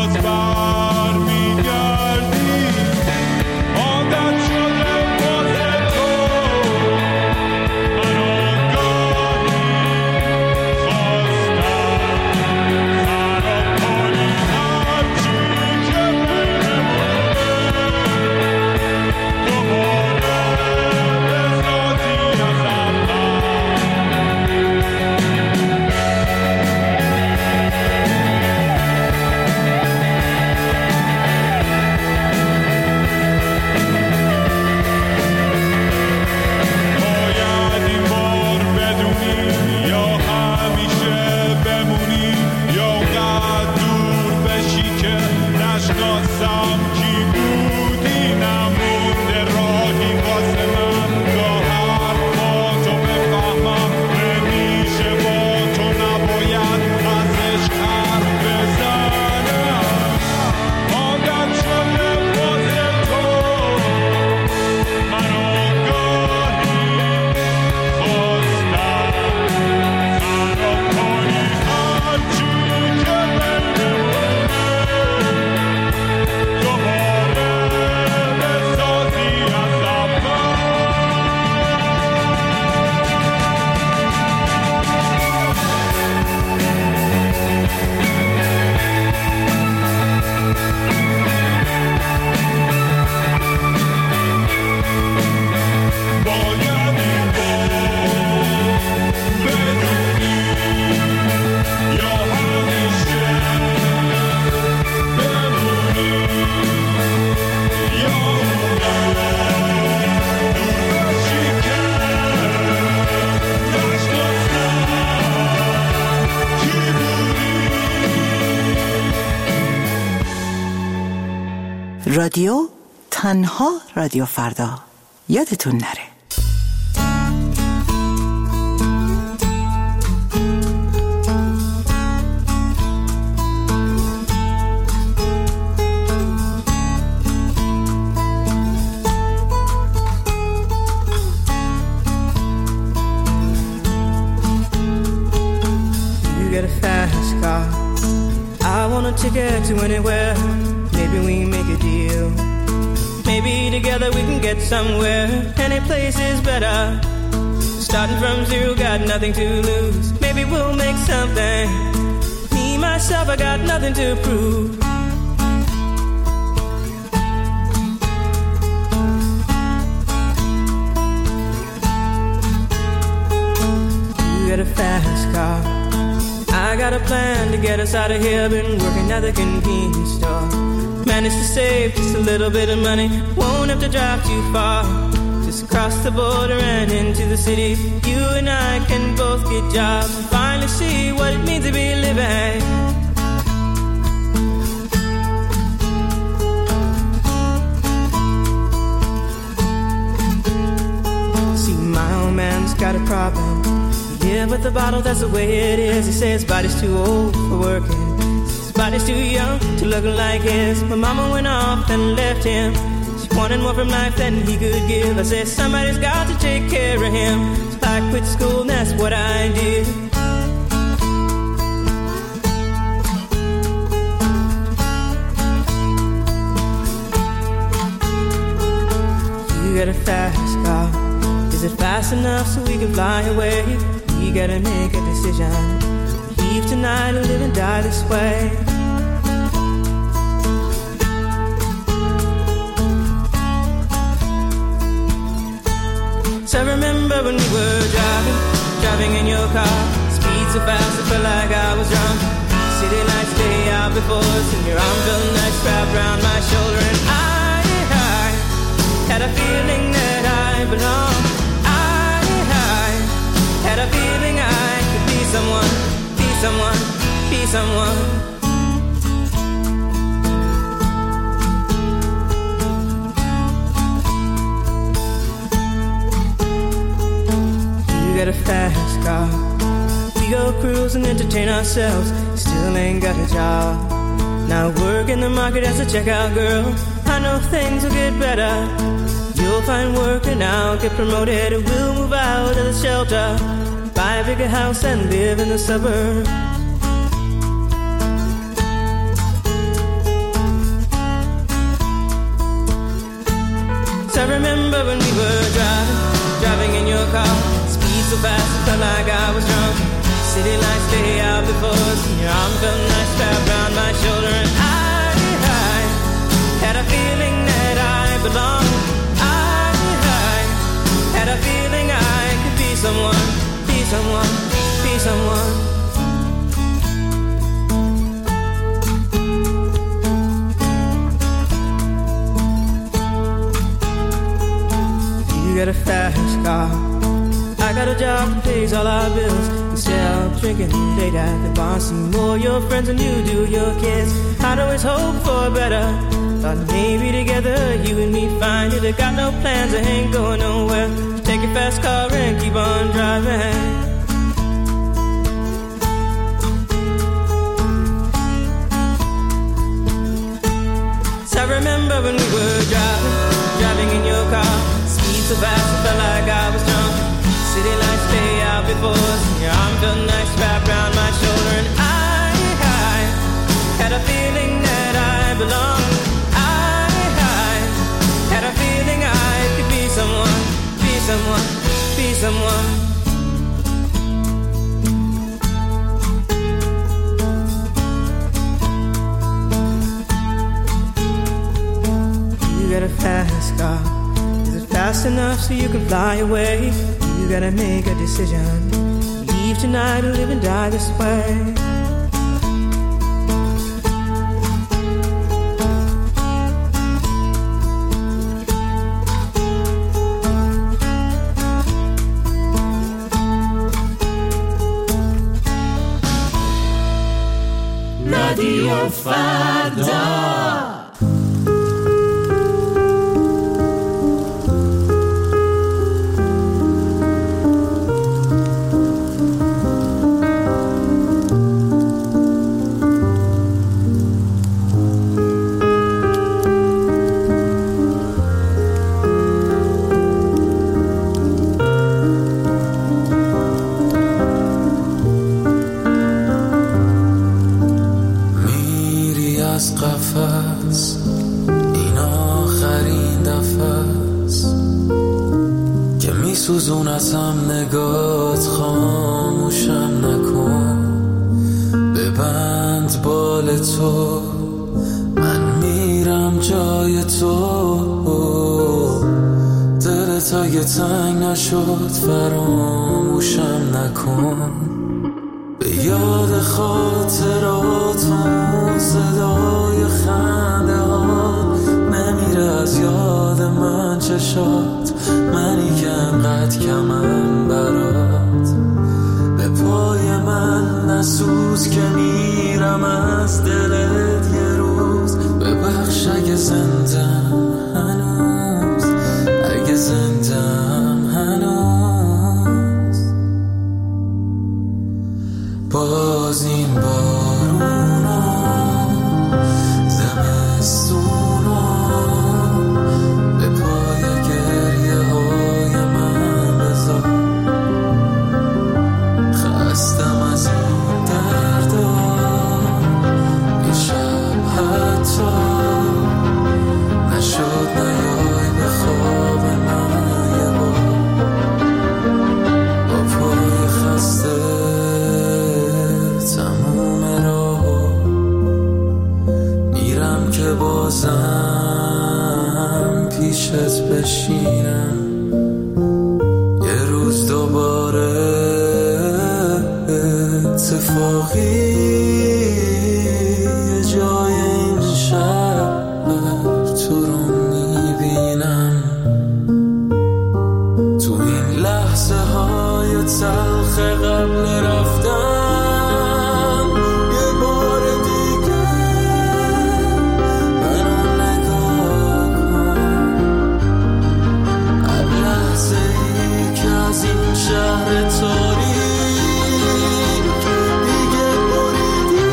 رادیو تنها رادیو فردا، یادتون نره. You get a fast car, I want a ticket to anywhere. Maybe we make a deal. Maybe together we can get somewhere. Any place is better. Starting from zero, got nothing to lose. Maybe we'll make something. Me, myself, I got nothing to prove. You got a fast car, I got a plan to get us out of here. Been working at the convenience store. Managed to save just a little bit of money. Won't have to drive too far. Just cross the border and into the city. You and I can both get jobs and finally see what it means to be living. See, my old man's got a problem. Yeah, but the bottle, that's the way it is. He says his body's too old for working. Body's too young to look like his. My mama went off and left him. She wanted more from life than he could give. I said somebody's got to take care of him. So I quit school and that's what I did. You got a fast car. Is it fast enough so we can fly away? We gotta make a decision. Leave tonight or live and die this way. So I remember when we were driving in your car. Speed so fast I felt like I was drunk. City lights day out before us, and your arm felt nice wrapped around my shoulder. And I had a feeling that I belonged. I had a feeling I could be someone. Someone, be someone. You got a fast car. We go cruise and entertain ourselves. Still ain't got a job. Now work in the market as a checkout girl. I know things will get better. You'll find work and I'll get promoted. We'll move out of the shelter, buy a bigger house and live in the suburbs. so fast, it felt like I was drunk. City lights stay out before us, and your arm felt nice wrapped around my shoulder. And I had a feeling that I belonged. I had a feeling I could be someone, be someone, be someone. You got a fast car, I got a job that pays all our bills. Instead of drinking late at the bar, see more your friends than you do your kids. I'd always hope for better, thought maybe together you and me find it. I got no plans, I ain't going nowhere. So take your fast car and keep on driving. So I remember when we were driving in your car. Speed so fast, it felt like I was drunk. City lights stay out before us, and your arm felt nice wrapped around my shoulder. And I had a feeling that I belonged. I had a feeling I could be someone, be someone, be someone. You got a fast car, is it fast enough so you can fly away? You gotta make a decision, leave tonight or live and die this way. رادیو فردا. سوزونتم نگات، خاموشم نکن، ببند بال تو، من میرم جای تو. دلت اگه تنگ نشد فراموشم نکن، به یاد خاطراتون صدای خنده ها نمیره از یاد من چشات، منی که انقدر کمم برات. به پای من نسوز که میرم از دلت یه روز، ببخش اگه زندم هنوز، اگه زندم هنوز. باز این بارونا زمستونا به پای گریه های من بذار. خستم از این دردا، یه شب حتی نشد نیای به خواب من یه بار. با پای خسته تموم راه میرم که بازم پیشت بشینم، یه روز دوباره اتفاقی یه جای این شهر تو رو میبینم. تو این لحظه های تلخ قبل رفتن یه بار دیگه منو نگاه کن. هر لحظه ای که از این شهر تاریک دیگه بریدی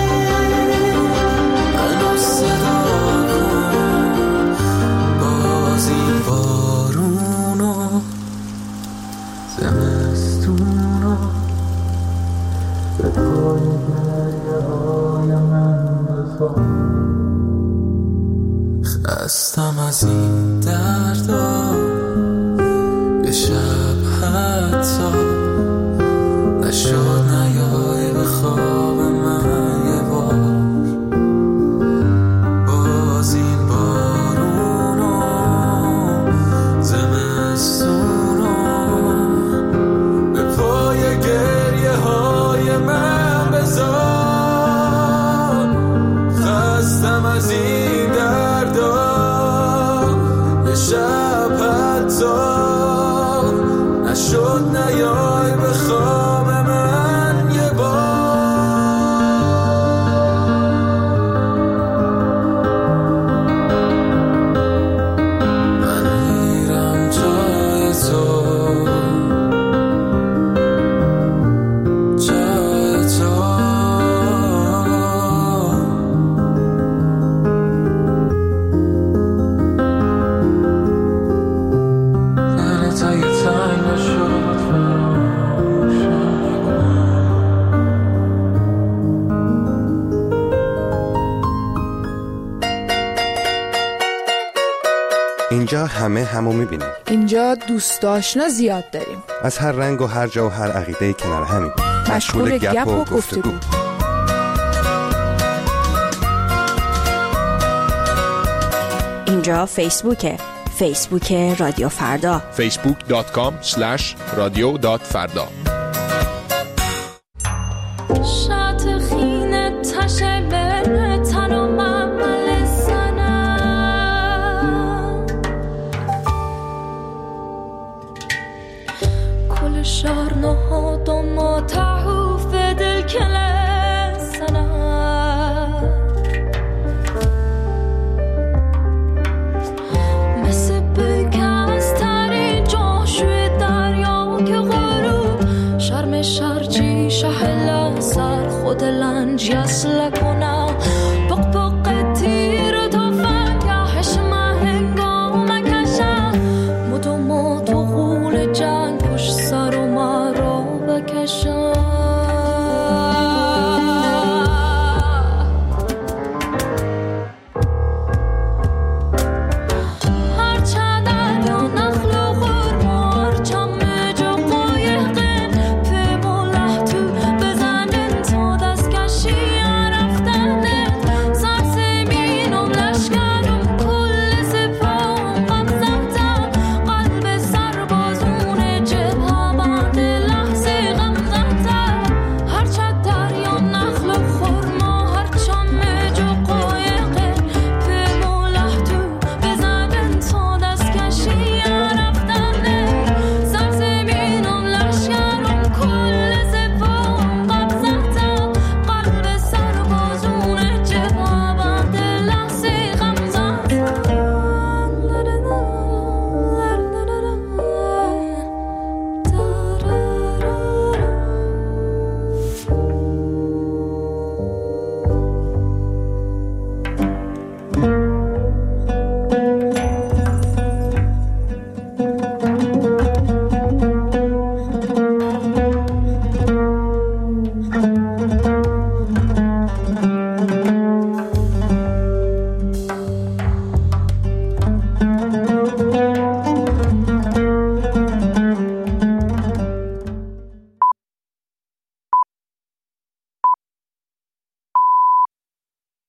منو صدا کن. باز این بارونو زمستونو به پای گریه های من بذار. خستم از این دردا، یه شب حتی اینجا همه همو میبینیم. اینجا دوست آشنا زیاد داریم. از هر رنگ و هر جا و هر عقیده کنار همیم. مشغول گپ و گفتگو. اینجا فیسبوکه. فیسبوک رادیو فردا. facebook.com/radio.farda. شرجی شهلا سر خود لنج یسل کنم